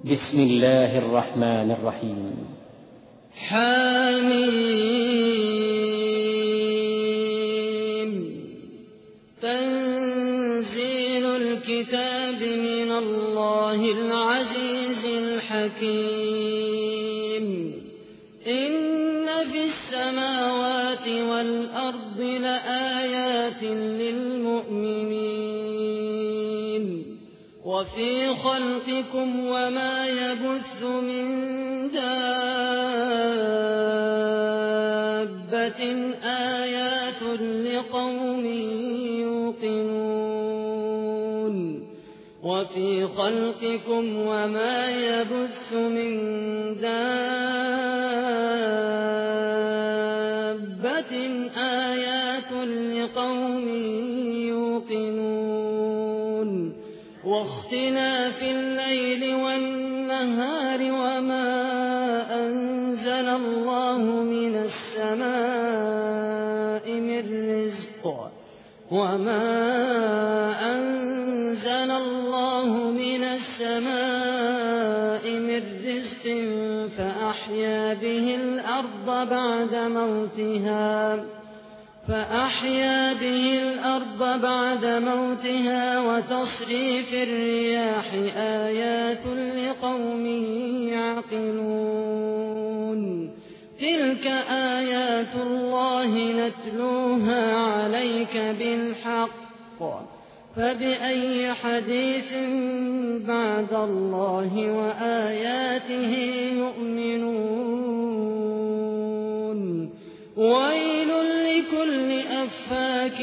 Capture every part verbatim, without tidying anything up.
بسم الله الرحمن الرحيم. حميم. تنزيل الكتاب من الله العزيز الحكيم. إن في السماوات والأرض لآيات للمؤمنين وفي خلقكم وما يبث من دابة آيات لقوم يوقنون وفي خلقكم وما يبث من دابة آيات لقوم يوقنون واختلاف الليل والنهار وما أنزل الله من السماء من رزق وما أنزل الله من السماء من رزق فأحيا به الأرض بعد موتها فأحيا به الأرض بعد موتها وتصريف الرياح آيات لقوم يعقلون. تلك آيات الله نتلوها عليك بالحق فبأي حديث بعد الله وآياته يؤمنون. ويل لكل أفاك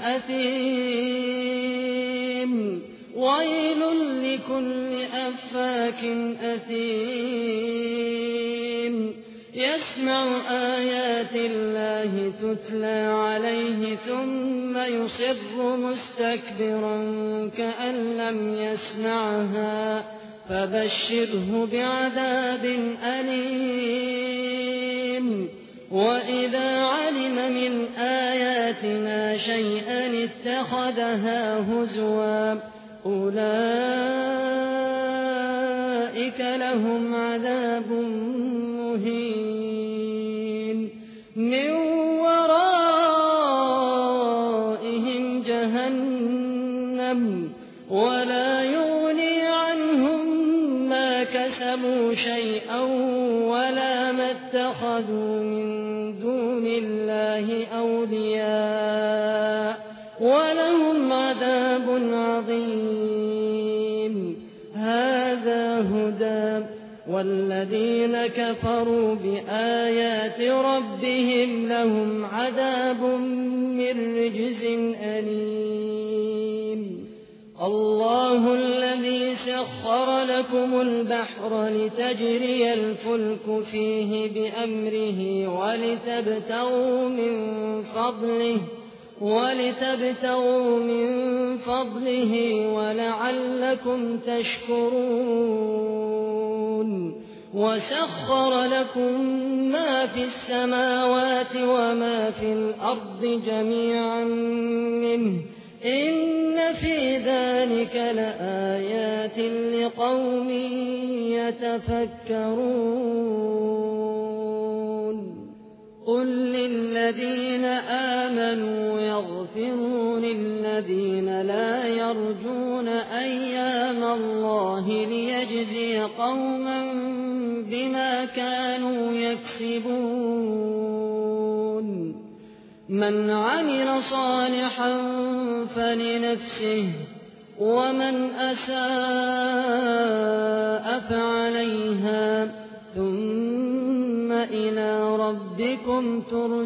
أثيم ويل لكل أفاك أثيم يسمع آيات الله تتلى عليه ثم يصر مستكبرا كأن لم يسمعها فبشره بعذاب أليم. وإذا علم من آياتنا شيئا اتخذها هزوا أولئك لهم عذاب مهين من ورائهم جهنم ولا يغني عنهم ما كسبوا شيئا ولا ما اتخذوا من دون الله أولياء ولهم عذاب عظيم. هذا هدى والذين كفروا بآيات ربهم لهم عذاب من رجز أليم. الله الذي سخر لكم البحر لتجري الفلك فيه بأمره ولتبتغوا من فضله ولتبتغوا من فضله ولعلكم تشكرون. وسخر لكم ما في السماوات وما في الأرض جميعا منه إن في ذلك لآيات لقوم يتفكرون. قل للذين آمنوا يغفروا للذين لا يرجون أيام الله ليجزي قوما بما كانوا يكسبون. من عمل صالحا فلنفسه ومن أساء فعليها ثم إلى ربكم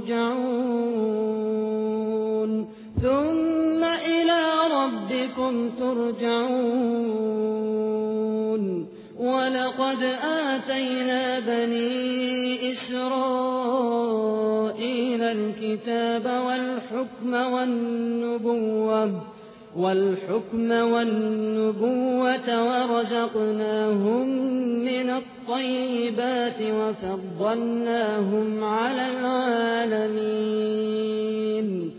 ترجعون ثم إلى ربكم ترجعون. ولقد آتينا بني إسرائيل الكتاب والحكم والنبوة والحكم والنبوة ورزقناهم من الطيبات وفضلناهم على العالمين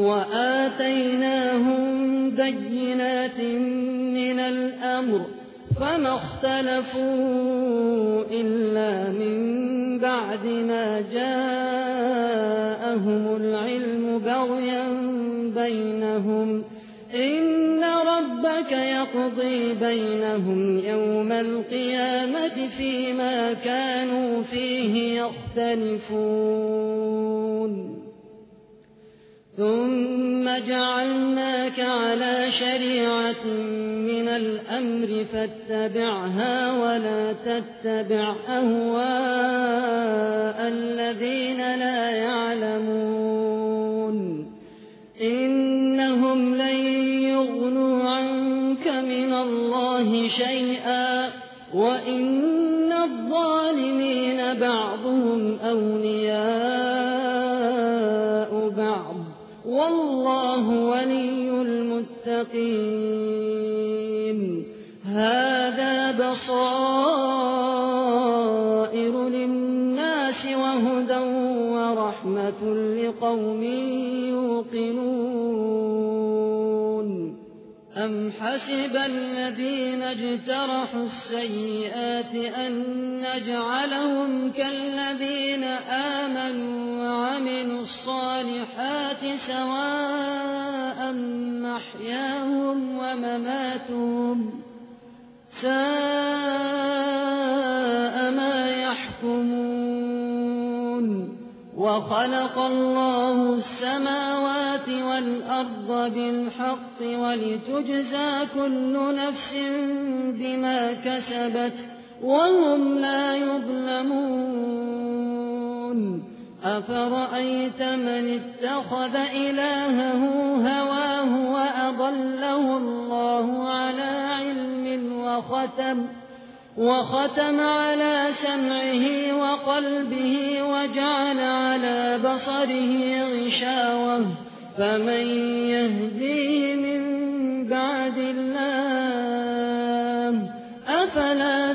وآتيناهم بينات من الأمر فما اختلفوا إلا من بعد ما جاءهم العلم بغيا بينهم إن ربك يقضي بينهم يوم القيامة فيما كانوا فيه يختلفون ثم جعلناك على شريعة من الأمر فاتبعها ولا تتبع أهواء الذين لا يعلمون إنهم لن يغنوا عنك من الله شيئا وإن الظالمين بعضهم أولياء بعض والله ولي المتقين هذا بصائر للناس وهدى ورحمة لقوم يوقنون أم حسب الذين اجترحوا السيئات أن نجعلهم كالذين آمنوا وعملوا الصالحات سواء محياهم ومماتهم ساء ما يحكمون وخلق الله السماوات والأرض بالحق ولتجزى كل نفس بما كسبت وهم لا يظلمون أفرأيت من اتخذ إلهه هواه وأضله الله على علم وختم وختم على سمعه وقلبه وجعل على بصره غشاوة فمن يهديه من بعد الله أفلا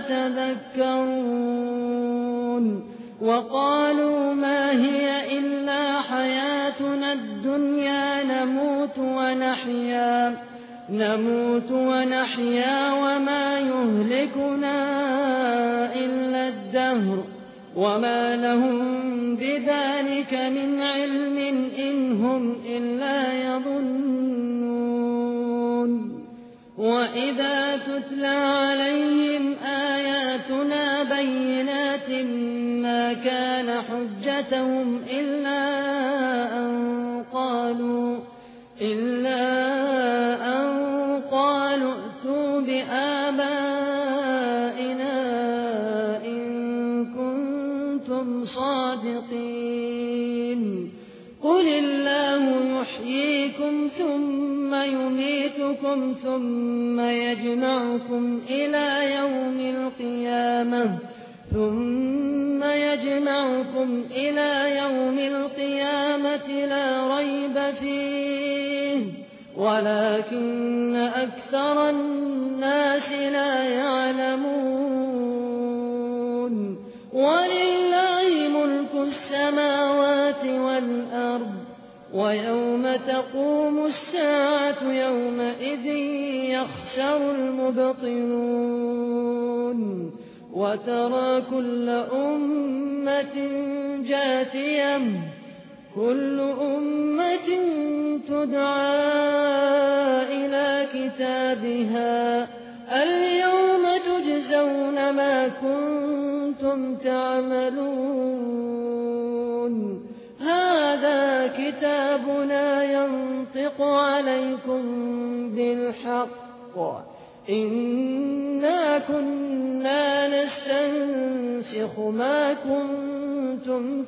تذكرون وقالوا ما هي إلا حياتنا الدنيا نموت ونحيا نموت ونحيا وما يهلكنا إلا الدهر وما لهم بذلك من علم إن هم إلا يظنون وإذا تتلى عليهم آياتنا بينات ما كان حجتهم إلا أن قالوا إلا أن قالوا ائتوا بآبائنا إن كنتم صادقين قل الله يحييكم ثم يميتكم ثم يجمعكم إلى يوم القيامة ثم يجمعكم إلى يوم القيامة لا ريب فيه ولكن أكثر الناس لا يعلمون ولله ملك السماوات والأرض ويوم تقوم الساعة يومئذ يخسر المبطلون وترى كل أمة جاثية كل أمة تدعى إلى كتابها اليوم تجزون ما كنتم تعملون هذا كتابنا ينطق عليكم بالحق إنا كنا نستنسخ ما كنتم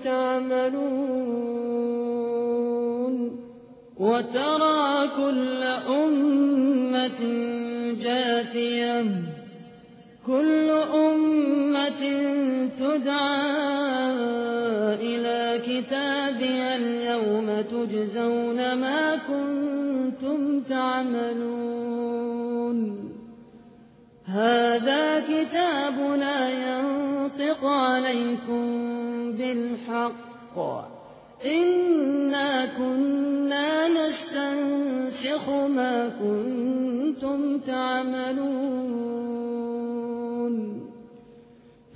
تعملون وترى كل أمة جاثية كل أمة تدعى إلى كتابها اليوم تجزون ما كنتم تعملون هذا كتابنا ينطق عليكم بالحق إنا كنا نستنسخ ما كنتم تعملون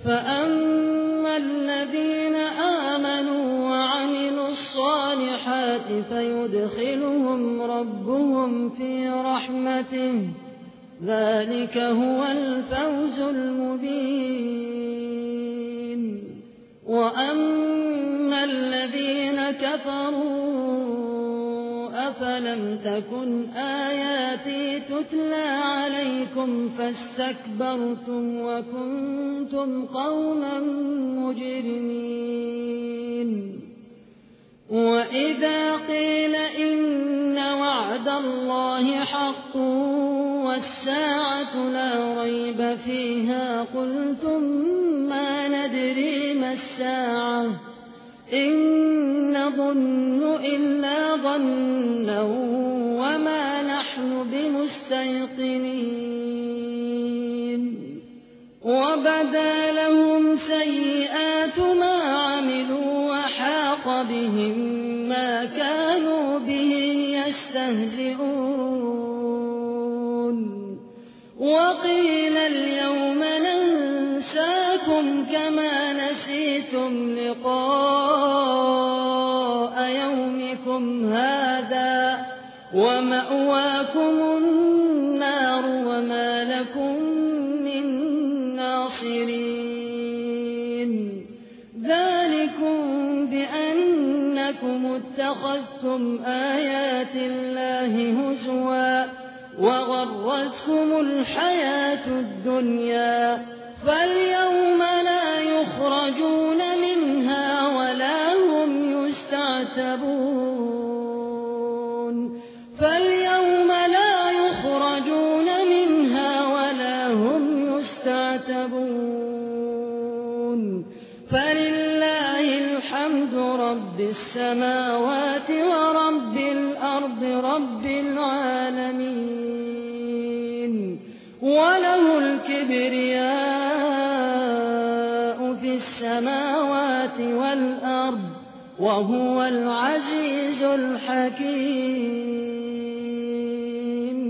فأما الذين آمنوا وعملوا الصالحات فيدخلهم ربهم في رحمته ذلك هو الفوز المبين. وأما الذين كفروا أفلم تكن آياتي تتلى عليكم فاستكبرتم وكنتم قوما مجرمين. وإذا قيل إن وعد الله حق والساعة لا ريب فيها قلتم ما ندري ما الساعة إن نظن إلا ظنا وما نحن بمستيقنين. وبدا لهم سيئات ما عملوا وحاق بهم ما كانوا به يستهزئون. وقيل اليوم ننساكم كما نسيتم لقاء يومكم هذا ومأواكم النار وما لكم من ناصرين. ذلكم بأنكم اتخذتم آيات الله هزوا وغرتكم الحياة الدنيا فاليوم لا يخرجون منها ولا هم يستعتبون فاليوم لا يخرجون منها ولا هم يستعتبون. فلله الحمد رب السماوات ورب الأرض رب العالمين وله الكبرياء في السماوات والأرض وهو العزيز الحكيم.